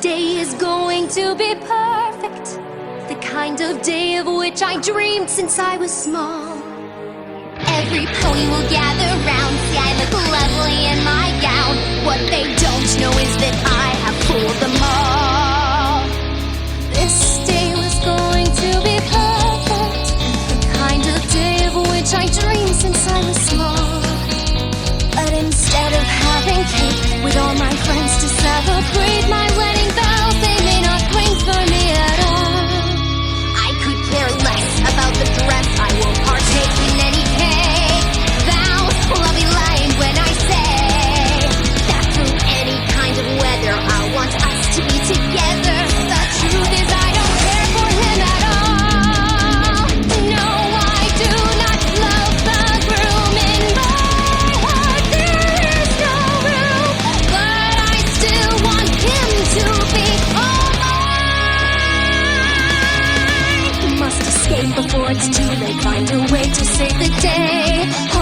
day is going to be perfect, the kind of day of which I dreamed since I was small. Every pony will gather round, see I look lovely in my gown. What they don't know is that I have fooled them all. This day was going to be perfect, the kind of day of which I dreamed since I was small. But instead of having cake with all my friends to celebrate my wedding vows, they may not bring for me at all. I could care less about the dress, I will partake in any cake. Vows will be lying when I say that through any kind of weather I want us to be together. The truth is I don't care for him at all. No, I do not love the groom. In my heart there is no room, but I still want him to be all mine. Must escape before it's too late, find a way to save the day.